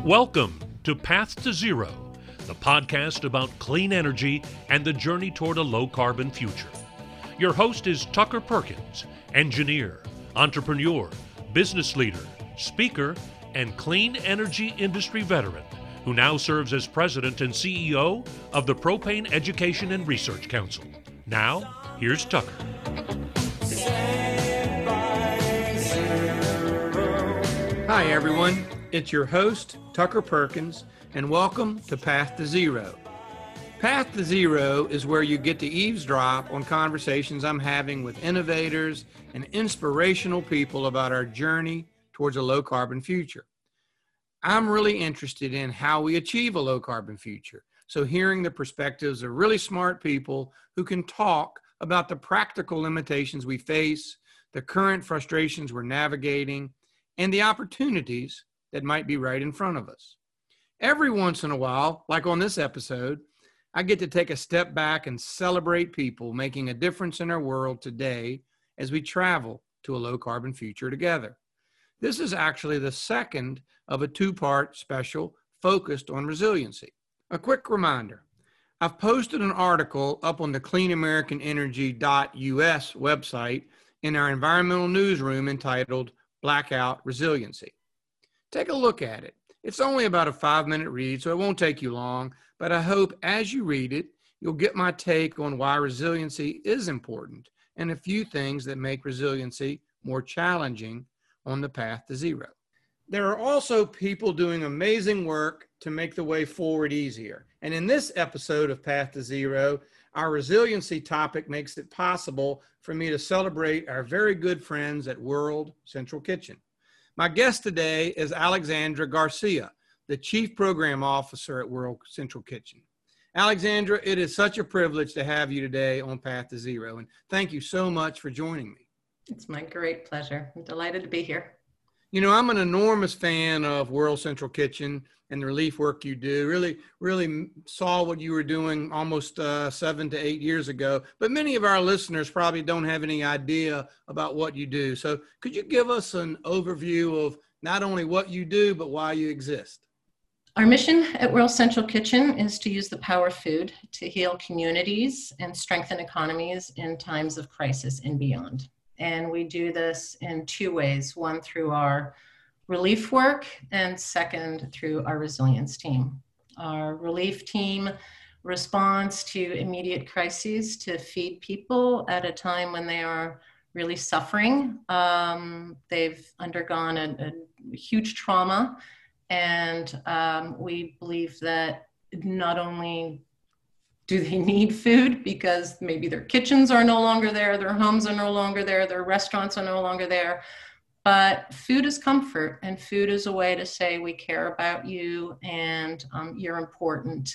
Welcome to Path to Zero, the podcast about clean energy and the journey toward a low-carbon future. Your host is Tucker Perkins, engineer, entrepreneur, business leader, speaker, and clean energy industry veteran, who now serves as president and CEO of the Propane Education and Research Council. Now, here's Tucker. Hi, everyone. It's your host, Tucker Perkins, and welcome to Path to Zero. Path to Zero is where you get to eavesdrop on conversations I'm having with innovators and inspirational people about our journey towards a low-carbon future. I'm really interested in how we achieve a low-carbon future, so hearing the perspectives of really smart people who can talk about the practical limitations we face, the current frustrations we're navigating, and the opportunities that might be right in front of us. Every once in a while, like on this episode, I get to take a step back and celebrate people making a difference in our world today as we travel to a low-carbon future together. This is actually the second of a two-part special focused on resiliency. A quick reminder, I've posted an article up on the cleanamericanenergy.us website in our environmental newsroom entitled Blackout Resiliency. Take a look at it. It's only about a 5-minute read, so it won't take you long, but I hope as you read it, you'll get my take on why resiliency is important and a few things that make resiliency more challenging on the path to zero. There are also people doing amazing work to make the way forward easier. And in this episode of Path to Zero, our resiliency topic makes it possible for me to celebrate our very good friends at World Central Kitchen. My guest today is Alexandra Garcia, the Chief Program Officer at World Central Kitchen. Alexandra, it is such a privilege to have you today on Path to Zero, and thank you so much for joining me. It's my great pleasure. I'm delighted to be here. You know, I'm an enormous fan of World Central Kitchen and the relief work you do. Really saw what you were doing almost 7 to 8 years ago. But many of our listeners probably don't have any idea about what you do. So could you give us an overview of not only what you do, but why you exist? Our mission at World Central Kitchen is to use the power of food to heal communities and strengthen economies in times of crisis and beyond. And we do this in two ways, one through our relief work and second through our resilience team. Our relief team responds to immediate crises to feed people at a time when they are really suffering. They've undergone a huge trauma, and we believe that not only do they need food because maybe their kitchens are no longer there, their homes are no longer there, their restaurants are no longer there, but food is comfort, and food is a way to say we care about you and you're important,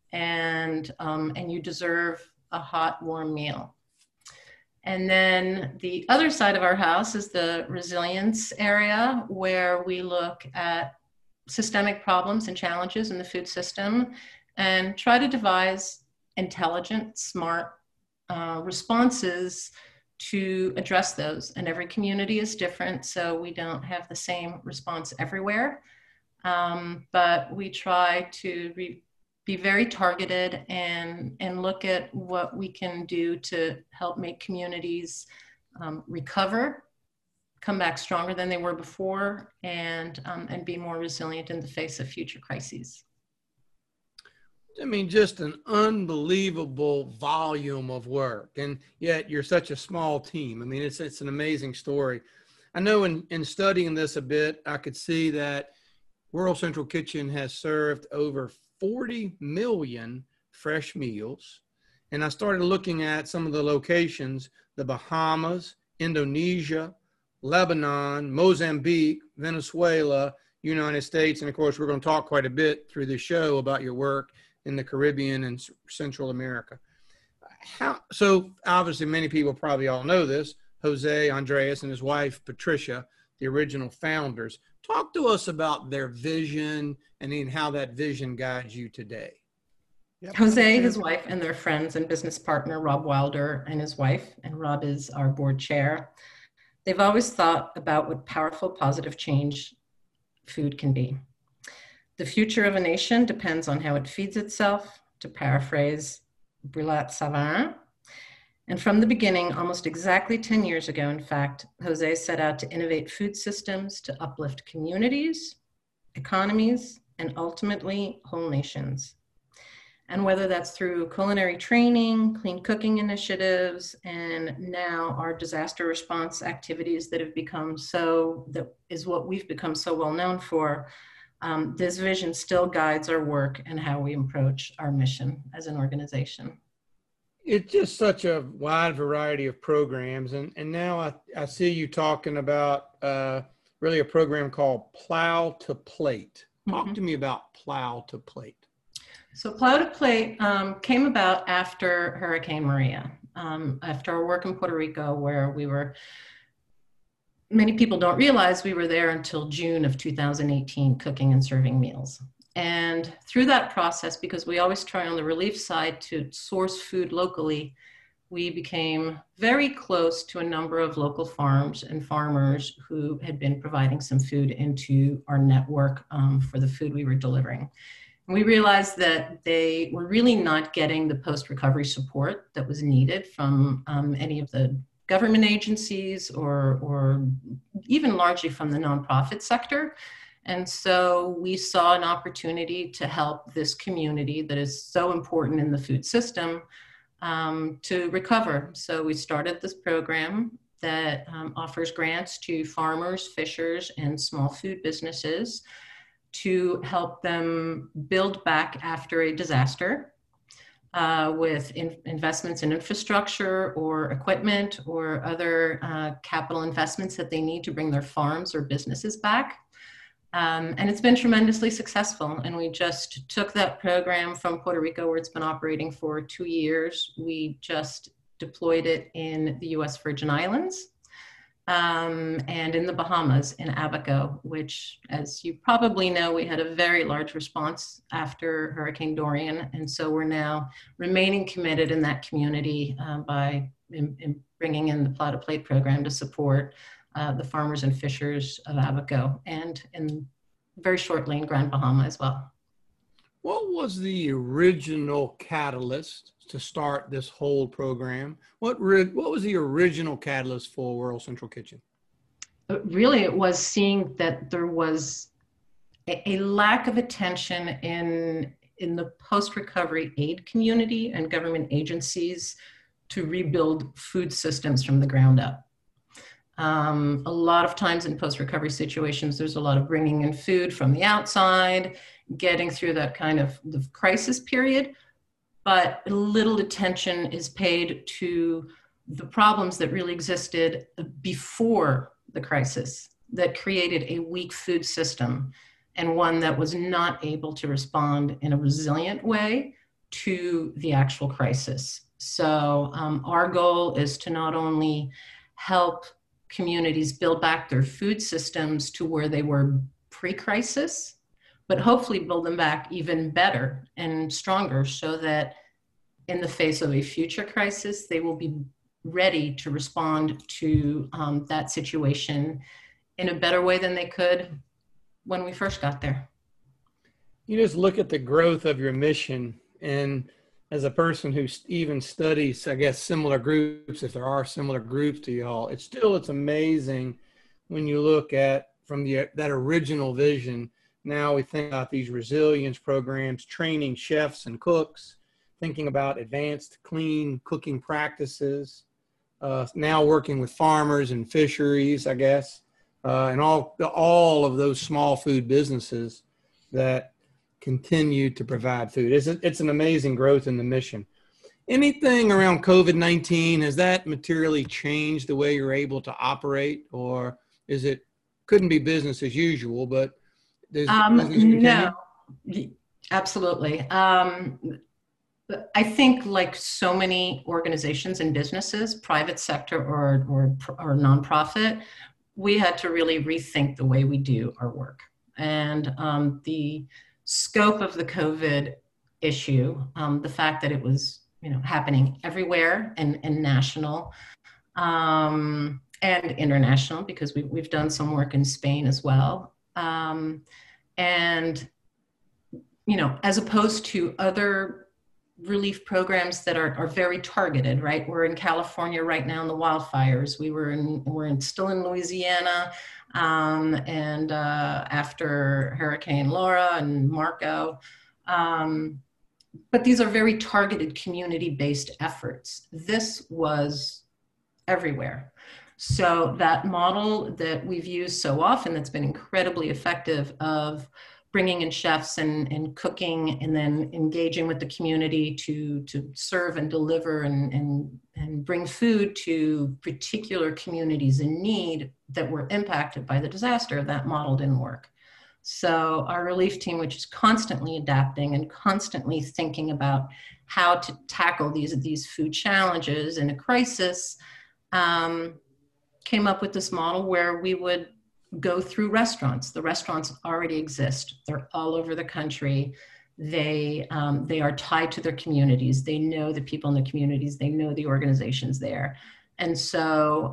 and you deserve a hot, warm meal. And then the other side of our house is the resilience area, where we look at systemic problems and challenges in the food system and try to devise intelligent, smart responses to address those. And every community is different, so we don't have the same response everywhere. But we try to be very targeted and look at what we can do to help make communities recover, come back stronger than they were before, and be more resilient in the face of future crises. I mean, just an unbelievable volume of work, and yet you're such a small team. I mean, it's an amazing story. I know in studying this a bit, I could see that World Central Kitchen has served over 40 million fresh meals. And I started looking at some of the locations: the Bahamas, Indonesia, Lebanon, Mozambique, Venezuela, United States. And of course, we're going to talk quite a bit through this show about your work in the Caribbean and Central America. So obviously many people probably all know this, Jose Andres and his wife, Patricia, the original founders. Talk to us about their vision and then how that vision guides you today. Yep. Jose, his wife, and their friends and business partner, Rob Wilder, and his wife, and Rob is our board chair. They've always thought about what powerful, positive change food can be. The future of a nation depends on how it feeds itself, to paraphrase Brillat Savarin. And from the beginning, almost exactly 10 years ago, in fact, Jose set out to innovate food systems to uplift communities, economies, and ultimately whole nations. And whether that's through culinary training, clean cooking initiatives, and now our disaster response activities that is what we've become so well known for, this vision still guides our work and how we approach our mission as an organization. It's just such a wide variety of programs. And now I see you talking about really a program called Plow to Plate. Talk to me about Plow to Plate. So Plow to Plate came about after Hurricane Maria, after our work in Puerto Rico, where many people don't realize we were there until June of 2018, cooking and serving meals. And through that process, because we always try on the relief side to source food locally, we became very close to a number of local farms and farmers who had been providing some food into our network for the food we were delivering. And we realized that they were really not getting the post-recovery support that was needed from any of the government agencies or even largely from the nonprofit sector. And so we saw an opportunity to help this community that is so important in the food system to recover. So we started this program that offers grants to farmers, fishers, and small food businesses to help them build back after a disaster with investments in infrastructure or equipment or other capital investments that they need to bring their farms or businesses back. And it's been tremendously successful. And we just took that program from Puerto Rico, where it's been operating for 2 years. We just deployed it in the US Virgin Islands and in the Bahamas, in Abaco, which, as you probably know, we had a very large response after Hurricane Dorian. And so we're now remaining committed in that community by bringing in the Plow to Plate program to support the farmers and fishers of Abaco, and in very shortly in Grand Bahama as well. What was the original catalyst to start this whole program? What was the original catalyst for World Central Kitchen? Really, it was seeing that there was a lack of attention in the post-recovery aid community and government agencies to rebuild food systems from the ground up. A lot of times in post-recovery situations, there's a lot of bringing in food from the outside, getting through that kind of the crisis period, but little attention is paid to the problems that really existed before the crisis that created a weak food system and one that was not able to respond in a resilient way to the actual crisis. So our goal is to not only help communities build back their food systems to where they were pre-crisis, but hopefully build them back even better and stronger so that in the face of a future crisis, they will be ready to respond to that situation in a better way than they could when we first got there. You just look at the growth of your mission, and as a person who even studies, I guess, similar groups, if there are similar groups to y'all, it's amazing when you look at from that original vision. Now we think about these resilience programs, training chefs and cooks, thinking about advanced clean cooking practices, now working with farmers and fisheries, I guess, and all of those small food businesses that continue to provide food. It's an amazing growth in the mission. Anything around COVID-19, has that materially changed the way you're able to operate, or couldn't be business as usual, but does business continue? No, absolutely. I think like so many organizations and businesses, private sector or nonprofit, we had to really rethink the way we do our work. And the scope of the COVID issue, the fact that it was happening everywhere and national and international, because we've done some work in Spain as well. And as opposed to other relief programs that are very targeted, right? We're in California right now in the wildfires. We're still in Louisiana, and after Hurricane Laura and Marco. But these are very targeted community-based efforts. This was everywhere. So that model that we've used so often that's been incredibly effective of bringing in chefs and cooking and then engaging with the community to serve and deliver and bring food to particular communities in need that were impacted by the disaster, that model didn't work. So our relief team, which is constantly adapting and constantly thinking about how to tackle these food challenges in a crisis, came up with this model where we would go through restaurants. The restaurants already exist. They're all over the country. They are tied to their communities. They know the people in the communities. They know the organizations there. And so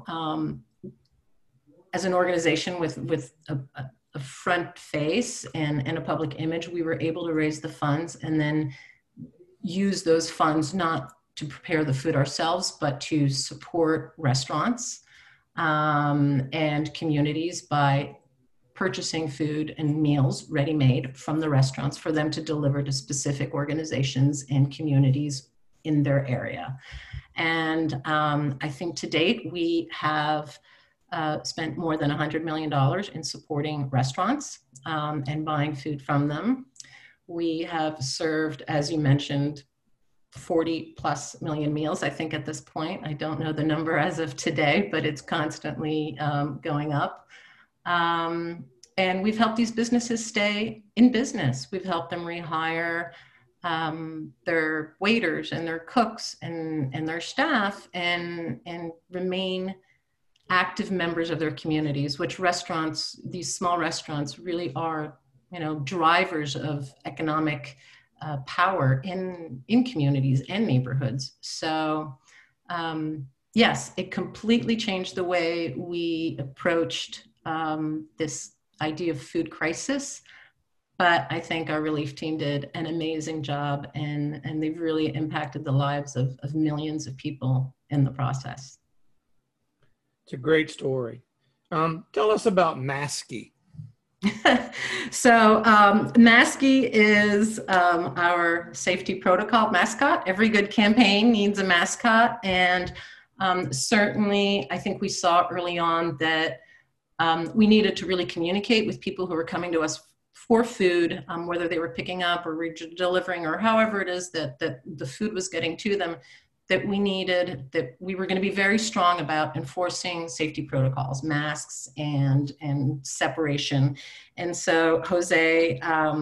as an organization with a front face and a public image, we were able to raise the funds and then use those funds not to prepare the food ourselves, but to support restaurants and communities by purchasing food and meals ready-made from the restaurants for them to deliver to specific organizations and communities in their area. And I think to date, we have spent more than $100 million in supporting restaurants and buying food from them. We have served, as you mentioned, 40 plus million meals, I think at this point. I don't know the number as of today, but it's constantly going up. And we've helped these businesses stay in business. We've helped them rehire their waiters and their cooks and their staff and remain active members of their communities, which restaurants, these small restaurants really are, drivers of economic power in communities and neighborhoods. So yes, it completely changed the way we approached this idea of food crisis. But I think our relief team did an amazing job and they've really impacted the lives of millions of people in the process. It's a great story. Tell us about Maskey. So Maskey is our safety protocol mascot. Every good campaign needs a mascot. And certainly, I think we saw early on that we needed to really communicate with people who were coming to us for food, whether they were picking up or delivering or however it is that the food was getting to them, that we were going to be very strong about enforcing safety protocols, masks and separation. And so Jose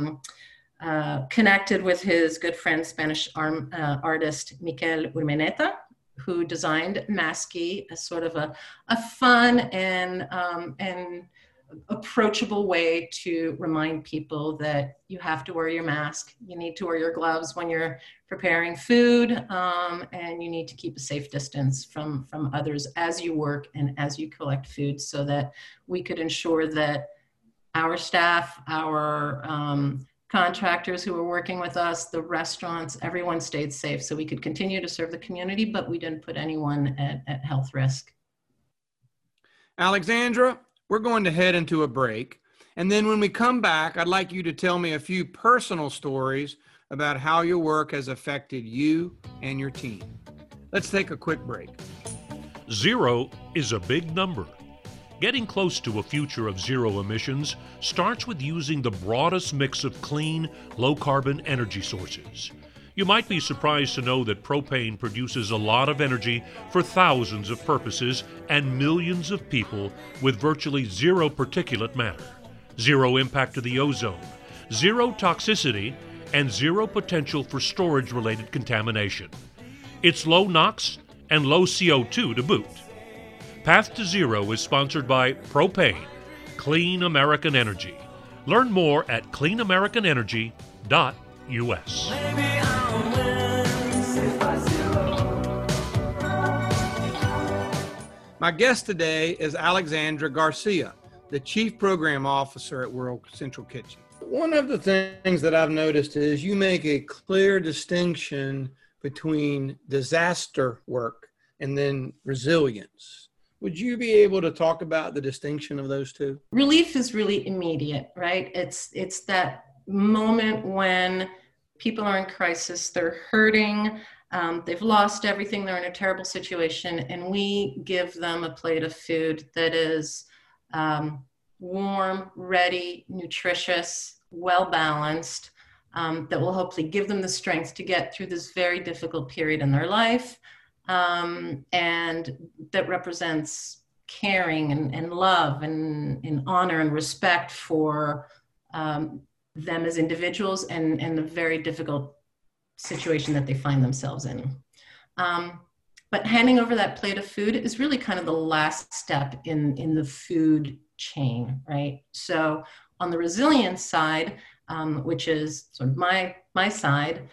connected with his good friend, Spanish artist Miquel Urmeneta, who designed Maskey as sort of a fun and approachable way to remind people that you have to wear your mask, you need to wear your gloves when you're preparing food, and you need to keep a safe distance from others as you work and as you collect food, so that we could ensure that our staff, our contractors who were working with us, the restaurants, everyone stayed safe so we could continue to serve the community, but we didn't put anyone at health risk. Alexandra, we're going to head into a break. And then when we come back, I'd like you to tell me a few personal stories about how your work has affected you and your team. Let's take a quick break. 0 is a big number. Getting close to a future of zero emissions starts with using the broadest mix of clean, low-carbon energy sources. You might be surprised to know that propane produces a lot of energy for thousands of purposes and millions of people with virtually zero particulate matter, zero impact to the ozone, zero toxicity, and zero potential for storage-related contamination. It's low NOx and low CO2 to boot. Path to Zero is sponsored by Propane, Clean American Energy. Learn more at cleanamericanenergy.us. My guest today is Alexandra Garcia, the Chief Program Officer at World Central Kitchen. One of the things that I've noticed is you make a clear distinction between disaster work and then resilience. Would you be able to talk about the distinction of those two? Relief is really immediate, right? It's that moment when people are in crisis, they're hurting, they've lost everything, they're in a terrible situation, and we give them a plate of food that is warm, ready, nutritious, well-balanced, that will hopefully give them the strength to get through this very difficult period in their life, and that represents caring and love and honor and respect for them as individuals and the very difficult situation that they find themselves in. But handing over that plate of food is really kind of the last step in the food chain, right? So on the resilience side, which is sort of my side,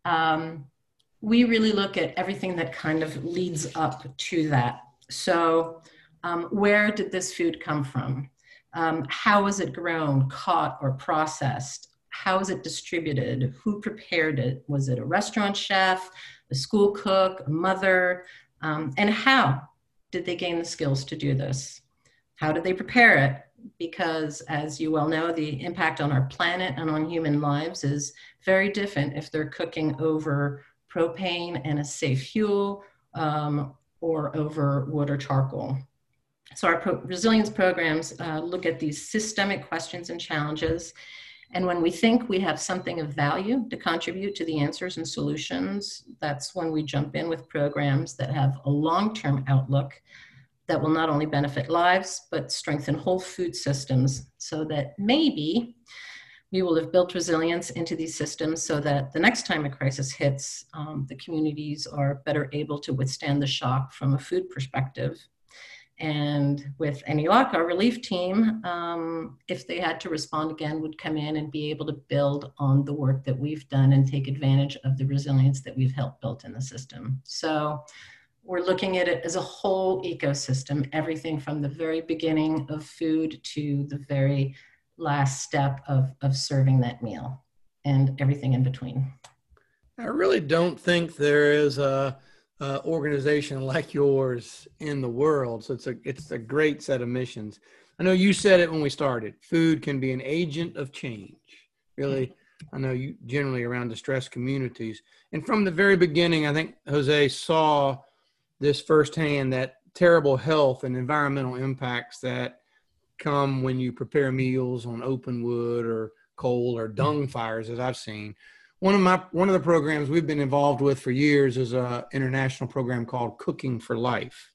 we really look at everything that kind of leads up to that. So where did this food come from? How was it grown, caught, or processed? How is it distributed? Who prepared it? Was it a restaurant chef, a school cook, a mother? And how did they gain the skills to do this? How did they prepare it? Because as you well know, the impact on our planet and on human lives is very different if they're cooking over propane and a safe fuel or over wood or charcoal. So our resilience programs look at these systemic questions and challenges. And when we think we have something of value to contribute to the answers and solutions, that's when we jump in with programs that have a long-term outlook that will not only benefit lives, but strengthen whole food systems so that maybe we will have built resilience into these systems so that the next time a crisis hits, the communities are better able to withstand the shock from a food perspective. And with any luck, our relief team, if they had to respond again, would come in and be able to build on the work that we've done and take advantage of the resilience that we've helped build in the system. So we're looking at it as a whole ecosystem, everything from the very beginning of food to the very last step of serving that meal and everything in between. I really don't think there is a organization like yours in the world. So it's a great set of missions. I know you said it when we started. Food can be an agent of change. Really, I know you generally around distressed communities. And from the very beginning, I think Jose saw this firsthand, that terrible health and environmental impacts that come when you prepare meals on open wood or coal or dung fires, as I've seen. One of the programs we've been involved with for years is an international program called Cooking for Life.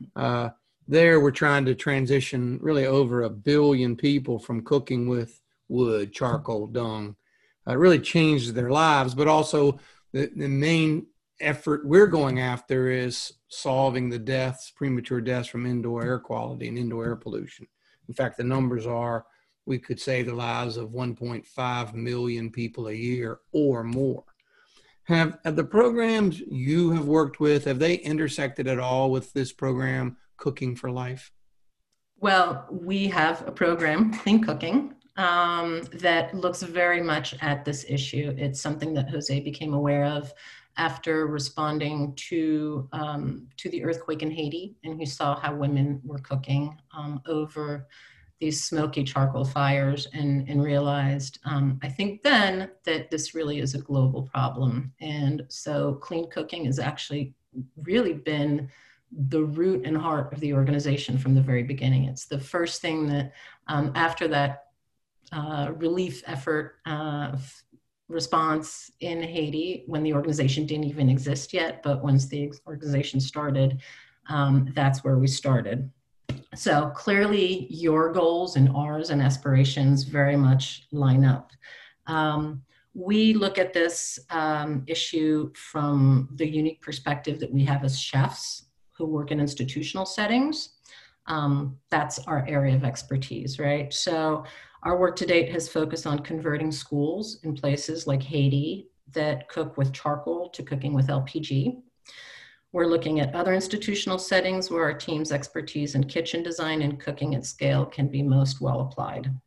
There we're trying to transition really over 1 billion people from cooking with wood, charcoal, dung. It really changed their lives, but also the main effort we're going after is solving the deaths, premature deaths from indoor air quality and indoor air pollution. In fact, the numbers are we could save the lives of 1.5 million people a year or more. Have the programs you have worked with, have they intersected at all with this program, Cooking for Life? Well, we have a program, Clean Cooking, that looks very much at this issue. It's something that Jose became aware of after responding to the earthquake in Haiti, and he saw how women were cooking over these smoky charcoal fires and realized, I think then, that this really is a global problem. And so Clean Cooking has actually really been the root and heart of the organization from the very beginning. It's the first thing that after that relief effort response in Haiti, when the organization didn't even exist yet, but once the organization started, that's where we started. So clearly your goals and ours and aspirations very much line up. We look at this issue from the unique perspective that we have as chefs who work in institutional settings. That's our area of expertise, right? So our work to date has focused on converting schools in places like Haiti that cook with charcoal to cooking with LPG. We're looking at other institutional settings where our team's expertise in kitchen design and cooking at scale can be most well applied.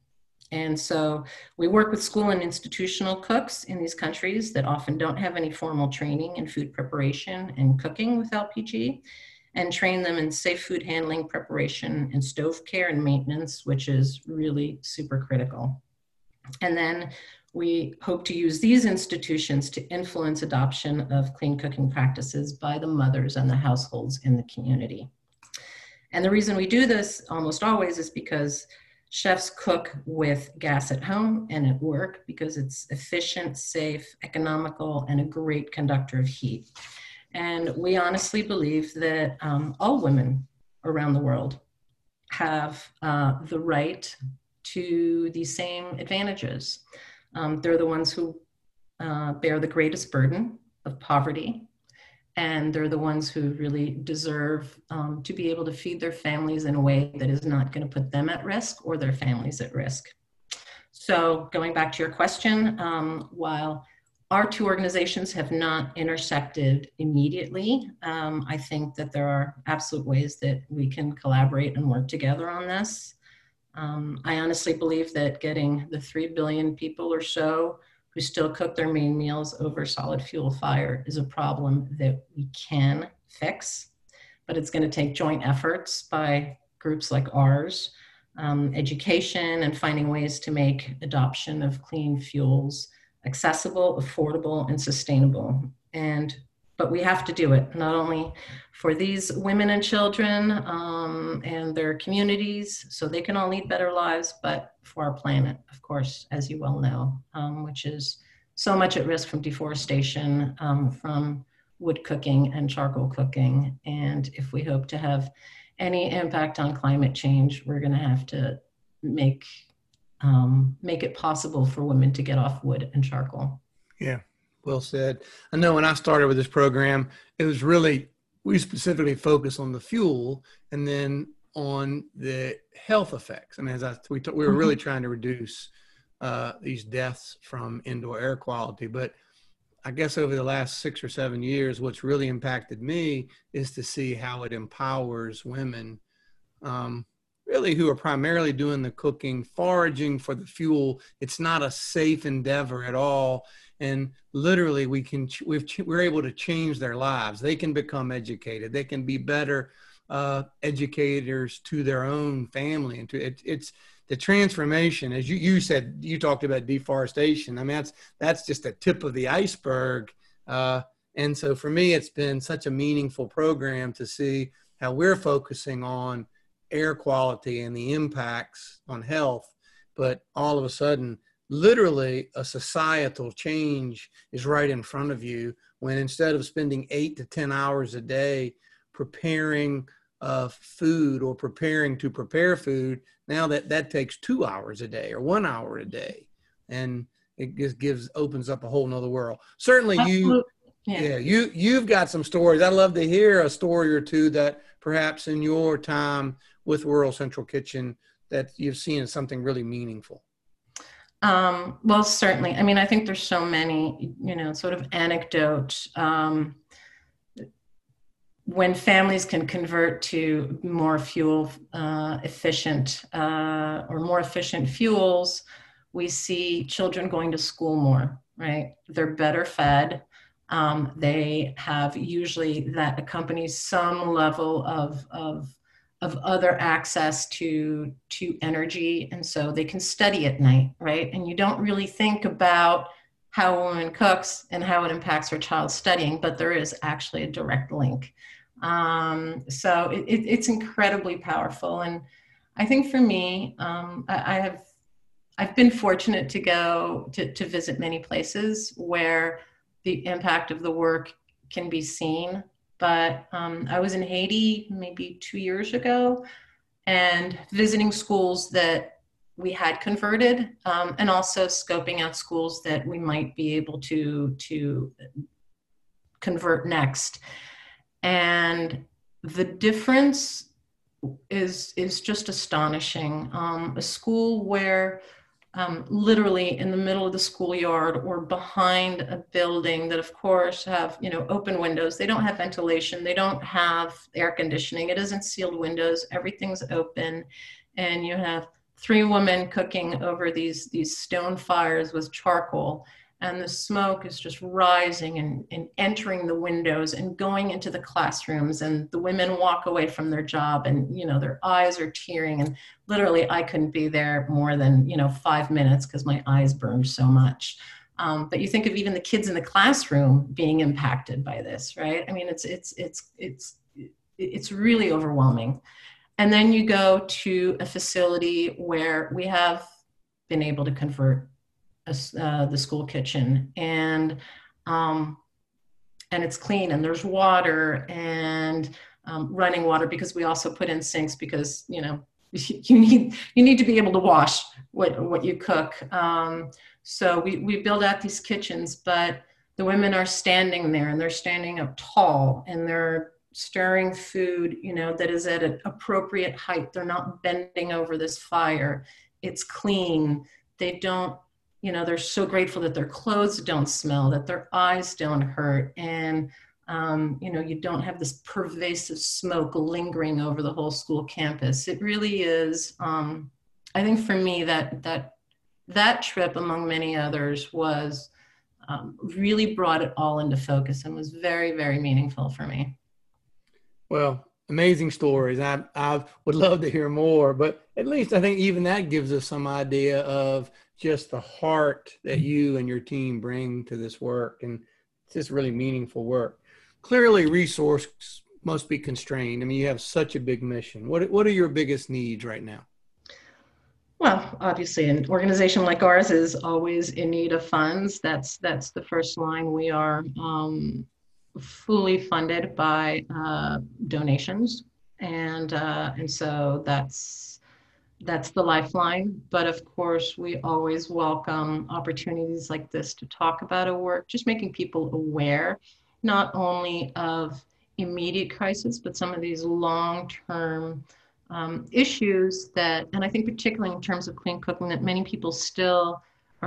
And so we work with school and institutional cooks in these countries that often don't have any formal training in food preparation and cooking with LPG, and train them in safe food handling, preparation, and stove care and maintenance, which is really super critical. And then we hope to use these institutions to influence adoption of clean cooking practices by the mothers and the households in the community. And the reason we do this almost always is because chefs cook with gas at home and at work because it's efficient, safe, economical, and a great conductor of heat. And we honestly believe that all women around the world have the right to these same advantages. They're the ones who bear the greatest burden of poverty, and they're the ones who really deserve to be able to feed their families in a way that is not going to put them at risk or their families at risk. So going back to your question, while our two organizations have not intersected immediately, I think that there are absolute ways that we can collaborate and work together on this. I honestly believe that getting the 3 billion people or so who still cook their main meals over solid fuel fire is a problem that we can fix, but it's going to take joint efforts by groups like ours, education, and finding ways to make adoption of clean fuels accessible, affordable, and sustainable. But we have to do it, not only for these women and children and their communities, so they can all lead better lives, but for our planet, of course, as you well know, which is so much at risk from deforestation, from wood cooking and charcoal cooking. And if we hope to have any impact on climate change, we're gonna have to make it possible for women to get off wood and charcoal. Yeah, well said. I know when I started with this program, it was really, we specifically focused on the fuel and then on the health effects. I mean, we were really trying to reduce these deaths from indoor air quality. But I guess over the last 6 or 7 years, what's really impacted me is to see how it empowers women really who are primarily doing the cooking, foraging for the fuel. It's not a safe endeavor at all. And literally we're able to change their lives. They can become educated. They can be better educators to their own family. And it's the transformation, as you said, you talked about deforestation. I mean, that's just the tip of the iceberg. And so for me, it's been such a meaningful program to see how we're focusing on air quality and the impacts on health, but all of a sudden, literally a societal change is right in front of you when instead of spending 8 to 10 hours a day preparing food or preparing to prepare food, now that takes 2 hours a day or 1 hour a day. And it just opens up a whole nother world. Certainly you've got some stories. I'd love to hear a story or two that perhaps in your time with Rural Central Kitchen that you've seen as something really meaningful. Well, certainly. I mean, I think there's so many, sort of anecdotes. When families can convert to more fuel efficient or more efficient fuels, we see children going to school more, right? They're better fed. They have usually that accompanies some level of other access to energy. And so they can study at night, right? And you don't really think about how a woman cooks and how it impacts her child's studying, but there is actually a direct link. So it's incredibly powerful. And I think for me, I've been fortunate to go to visit many places where the impact of the work can be seen. But I was in Haiti maybe 2 years ago and visiting schools that we had converted and also scoping out schools that we might be able to convert next. And the difference is just astonishing. A school where literally in the middle of the schoolyard or behind a building that of course have, open windows. They don't have ventilation. They don't have air conditioning. It isn't sealed windows. Everything's open. And you have three women cooking over these stone fires with charcoal, and the smoke is just rising and entering the windows and going into the classrooms, and the women walk away from their job and, you know, their eyes are tearing, and literally I couldn't be there more than, you know, 5 minutes because my eyes burned so much. But you think of even the kids in the classroom being impacted by this, right? I mean, it's really overwhelming. And then you go to a facility where we have been able to convert the school kitchen, and it's clean, and there's water and running water, because we also put in sinks, because, you know, you need to be able to wash what you cook. So we build out these kitchens, but the women are standing there, and they're standing up tall, and they're stirring food, you know, that is at an appropriate height. They're not bending over this fire. It's clean. They don't, you know, they're so grateful that their clothes don't smell, that their eyes don't hurt. And, you know, you don't have this pervasive smoke lingering over the whole school campus. It really is, I think for me, that trip, among many others, was really brought it all into focus and was very, very meaningful for me. Well, amazing stories. I would love to hear more, but at least I think even that gives us some idea of just the heart that you and your team bring to this work. And it's just really meaningful work. Clearly, resources must be constrained. I mean, you have such a big mission. What are your biggest needs right now? Well, obviously, an organization like ours is always in need of funds. That's the first line. We are fully funded by donations, and so that's the lifeline. But of course, we always welcome opportunities like this to talk about our work, just making people aware, not only of immediate crisis, but some of these long-term issues that, and I think particularly in terms of clean cooking, that many people still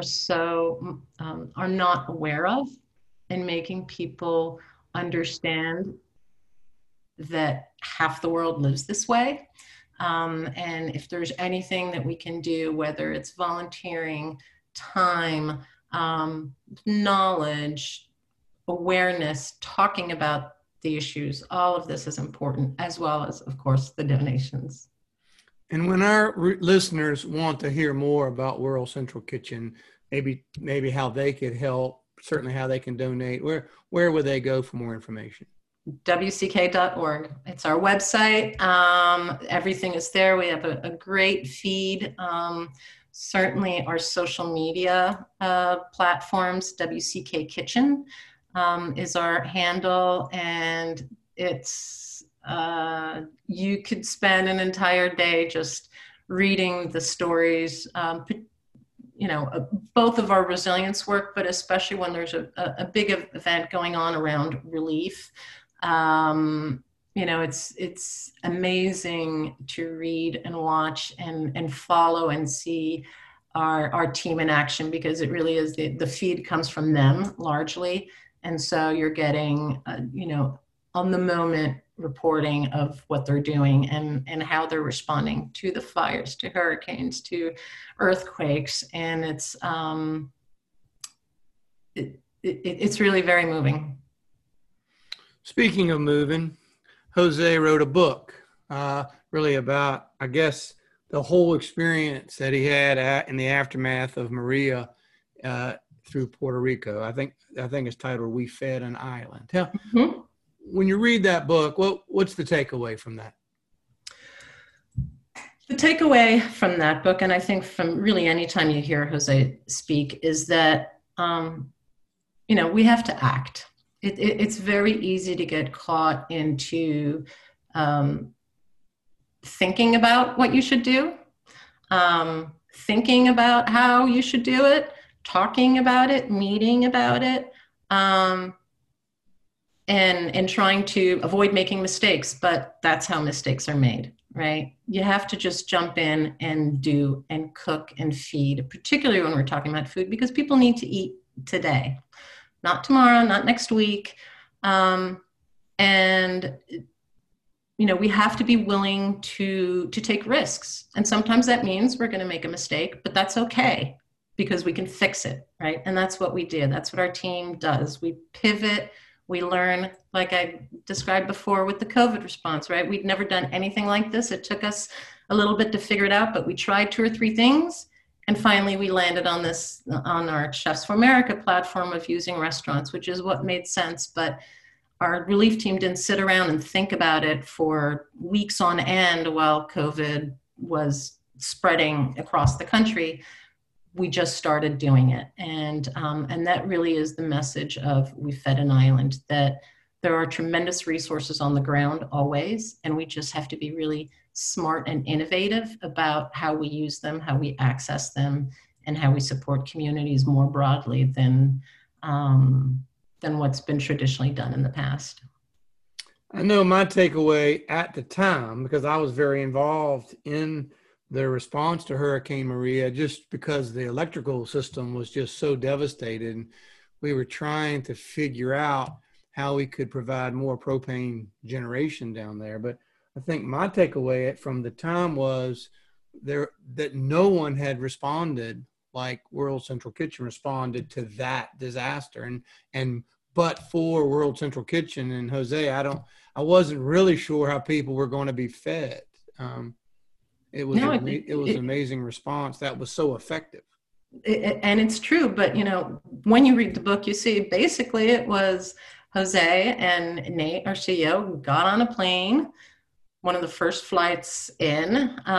are not aware of, and making people understand that half the world lives this way. And if there's anything that we can do, whether it's volunteering, time, knowledge, awareness, talking about the issues, all of this is important, as well as, of course, the donations. And when our listeners want to hear more about World Central Kitchen, maybe how they could help, certainly how they can donate, where would they go for more information? WCK.org. It's our website. Everything is there. We have a great feed. Certainly our social media platforms, WCK Kitchen is our handle, and it's you could spend an entire day just reading the stories, you know, both of our resilience work, but especially when there's a big event going on around relief. You know, it's amazing to read and watch and follow and see our team in action, because it really is, the feed comes from them largely. And so you're getting, you know, on the moment reporting of what they're doing and how they're responding to the fires, to hurricanes, to earthquakes. And it's really very moving. Speaking of moving, Jose wrote a book really about, I guess, the whole experience that he had in the aftermath of Maria through Puerto Rico. I think it's titled "We Fed an Island." Mm-hmm. When you read that book, what's the takeaway from that? The takeaway from that book, and I think from really any time you hear Jose speak, is that you know, we have to act. It's very easy to get caught into thinking about what you should do, thinking about how you should do it, talking about it, meeting about it, and trying to avoid making mistakes. But that's how mistakes are made, right? You have to just jump in and do and cook and feed, particularly when we're talking about food, because people need to eat today, not tomorrow, not next week. And we have to be willing to take risks. And sometimes that means we're going to make a mistake, but that's okay because we can fix it, right? And that's what we do. That's what our team does. We pivot, we learn, like I described before with the COVID response, right? We'd never done anything like this. It took us a little bit to figure it out, but we tried 2 or 3 things. And finally, we landed on our Chefs for America platform of using restaurants, which is what made sense. But our relief team didn't sit around and think about it for weeks on end while COVID was spreading across the country. We just started doing it. And that really is the message of We Fed an Island, that there are tremendous resources on the ground always, and we just have to be really smart and innovative about how we use them, how we access them, and how we support communities more broadly than what's been traditionally done in the past. I know my takeaway at the time, because I was very involved in the response to Hurricane Maria, just because the electrical system was just so devastated. We were trying to figure out how we could provide more propane generation down there. But I think my takeaway from the time was that no one had responded like World Central Kitchen responded to that disaster. But for World Central Kitchen and Jose, I wasn't really sure how people were going to be fed. It was an amazing response that was so effective. And it's true, but when you read the book, you see basically it was Jose and Nate, our CEO, got on a plane, one of the first flights in,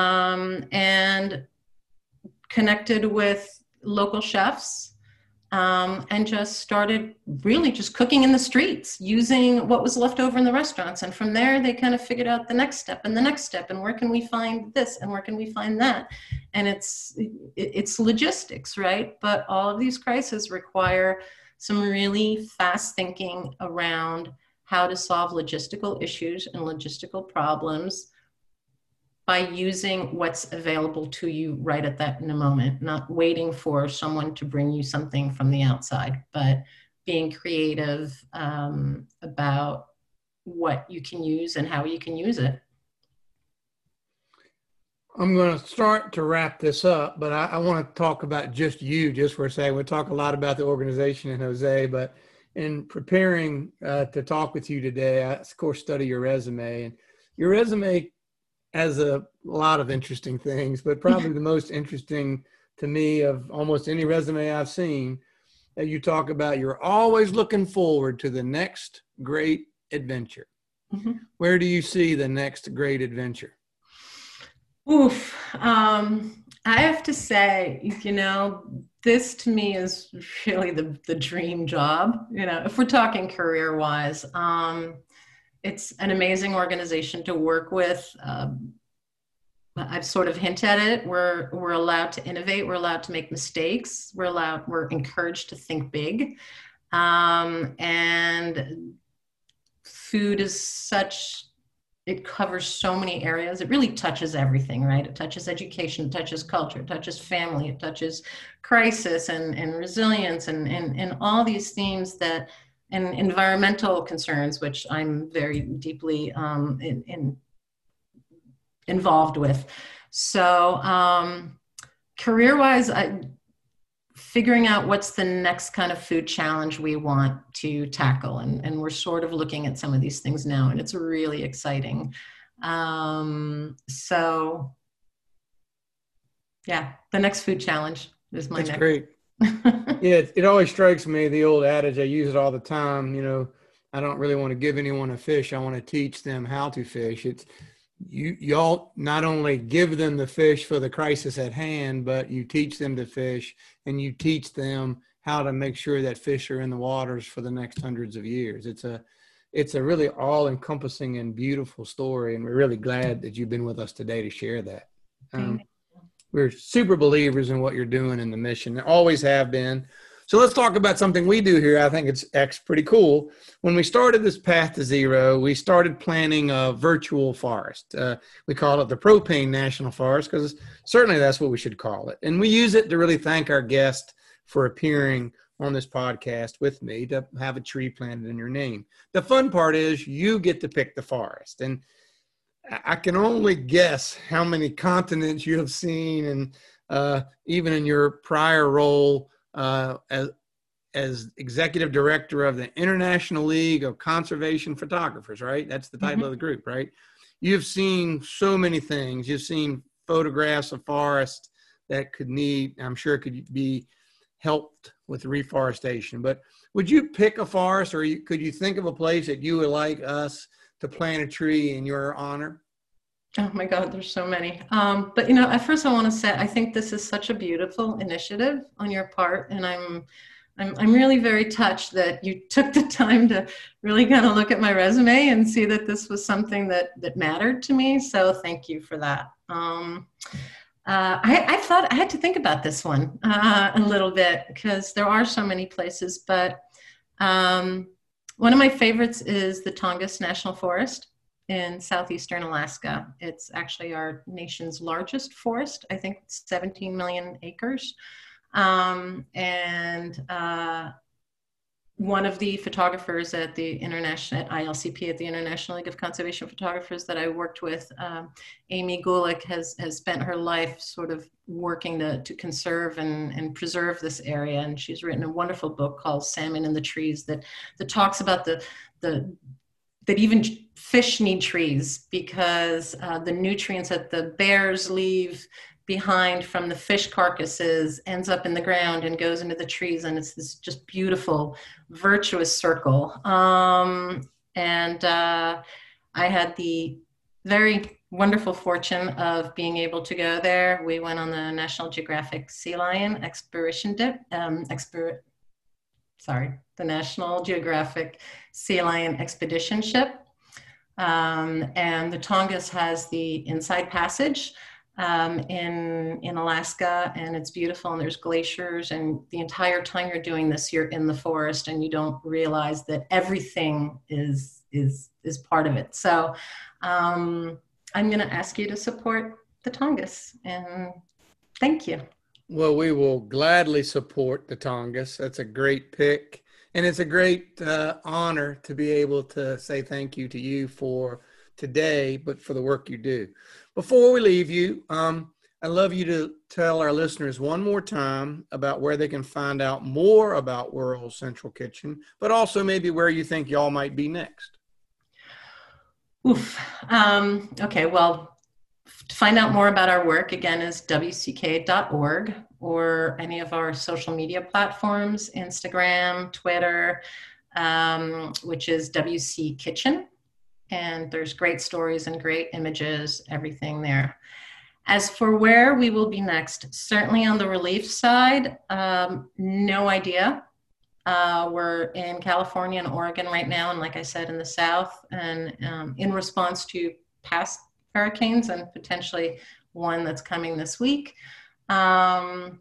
and connected with local chefs, and just started really just cooking in the streets using what was left over in the restaurants. And from there, they kind of figured out the next step and the next step, and where can we find this and where can we find that? And it's logistics, right? But all of these crises require some really fast thinking around how to solve logistical issues and logistical problems by using what's available to you right at that in a moment, not waiting for someone to bring you something from the outside, but being creative about what you can use and how you can use it. I'm going to start to wrap this up, but I want to talk about just for a second. We'll talk a lot about the organization and Jose, but in preparing to talk with you today, I, of course, study your resume. And your resume has a lot of interesting things, but probably the most interesting to me of almost any resume I've seen, that you talk about you're always looking forward to the next great adventure. Mm-hmm. Where do you see the next great adventure? Oof. I have to say, this to me is really the dream job. If we're talking career-wise, it's an amazing organization to work with. I've sort of hinted at it. We're allowed to innovate. We're allowed to make mistakes. We're encouraged to think big. And food is it covers so many areas. It really touches everything, right? It touches education, it touches culture, it touches family, it touches crisis and resilience and all these themes and environmental concerns, which I'm very deeply involved with. So career-wise, figuring out what's the next kind of food challenge we want to tackle. And we're sort of looking at some of these things now, and it's really exciting. So yeah, the next food challenge is my next. That's great. Yeah, it always strikes me, the old adage, I use it all the time, I don't really want to give anyone a fish. I want to teach them how to fish. It's y'all not only give them the fish for the crisis at hand, but you teach them to fish, and you teach them how to make sure that fish are in the waters for the next hundreds of years. It's a really all-encompassing and beautiful story, and we're really glad that you've been with us today to share that. We're super believers in what you're doing in the mission, always have been. So let's talk about something we do here. I think it's pretty cool. When we started this Path to Zero, we started planning a virtual forest. We call it the Propane National Forest because certainly that's what we should call it. And we use it to really thank our guest for appearing on this podcast with me, to have a tree planted in your name. The fun part is you get to pick the forest. And I can only guess how many continents you have seen, and even in your prior role as executive director of the International League of Conservation Photographers, right? That's the title of the group, right? You've seen so many things. You've seen photographs of forests that I'm sure could be helped with reforestation. But would you pick a forest, or could you think of a place that you would like us to plant a tree in your honor? Oh my God, there's so many. But at first I want to say, I think this is such a beautiful initiative on your part. And I'm really very touched that you took the time to really kind of look at my resume and see that this was something that mattered to me. So thank you for that. I thought I had to think about this one a little bit because there are so many places, but one of my favorites is the Tongass National Forest in southeastern Alaska. It's actually our nation's largest forest. I think it's 17 million acres. One of the photographers at the ILCP, at the International League of Conservation Photographers that I worked with, Amy Gulick, has spent her life sort of working to conserve and preserve this area. And she's written a wonderful book called Salmon in the Trees that talks about that even fish need trees because the nutrients that the bears leave behind from the fish carcasses ends up in the ground and goes into the trees, and it's this just beautiful virtuous circle. I had the very wonderful fortune of being able to go there. We went on the National Geographic Sea Lion the National Geographic Sea Lion expedition ship. And the Tongass has the Inside Passage in Alaska, and it's beautiful, and there's glaciers, and the entire time you're doing this, you're in the forest and you don't realize that everything is part of it. So I'm going to ask you to support the Tongass, and thank you. Well, we will gladly support the Tongass. That's a great pick. And it's a great honor to be able to say thank you to you for today, but for the work you do. Before we leave you, I'd love you to tell our listeners one more time about where they can find out more about World Central Kitchen, but also maybe where you think y'all might be next. Okay, well, to find out more about our work, again, is wck.org, or any of our social media platforms, Instagram, Twitter, which is WC Kitchen. And there's great stories and great images, everything there. As for where we will be next, certainly on the relief side, no idea. We're in California and Oregon right now, and like I said, in the South, and in response to past hurricanes and potentially one that's coming this week. Who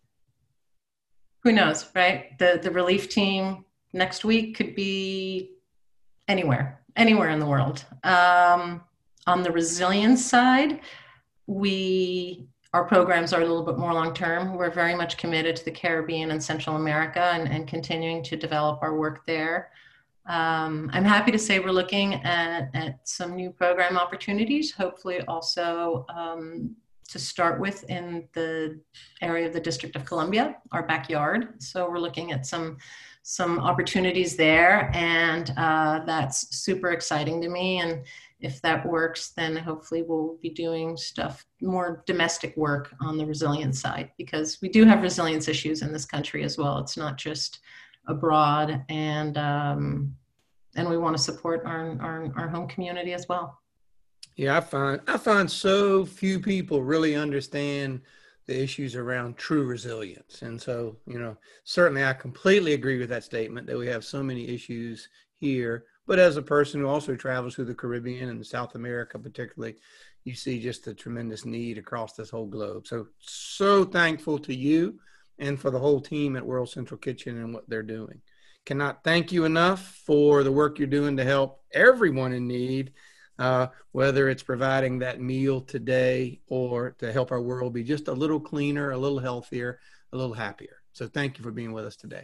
knows, right? The relief team next week could be anywhere in the world. On the resilience side, our programs are a little bit more long-term. We're very much committed to the Caribbean and Central America and continuing to develop our work there. I'm happy to say we're looking at some new program opportunities, hopefully also to start with in the area of the District of Columbia, our backyard. So we're looking at some opportunities there, and that's super exciting to me. And if that works, then hopefully we'll be doing more domestic work on the resilience side, because we do have resilience issues in this country as well. It's not just abroad, and we want to support our home community as well. Yeah, I find so few people really understand the issues around true resilience. And so, certainly I completely agree with that statement that we have so many issues here. But as a person who also travels through the Caribbean and South America particularly, you see just the tremendous need across this whole globe. So thankful to you and for the whole team at World Central Kitchen and what they're doing. Cannot thank you enough for the work you're doing to help everyone in need, whether it's providing that meal today or to help our world be just a little cleaner, a little healthier, a little happier. So thank you for being with us today.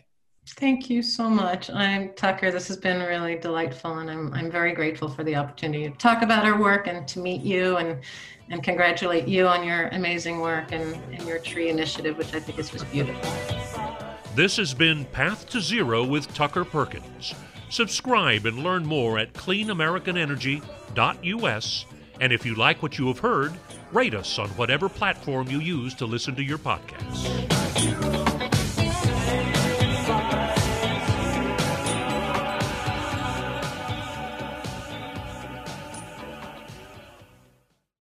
Thank you so much. I'm Tucker. This has been really delightful, and I'm very grateful for the opportunity to talk about our work and to meet you and congratulate you on your amazing work and your tree initiative, which I think is just beautiful. This has been Path to Zero with Tucker Perkins. Subscribe and learn more at cleanamericanenergy.us. And if you like what you have heard, rate us on whatever platform you use to listen to your podcast.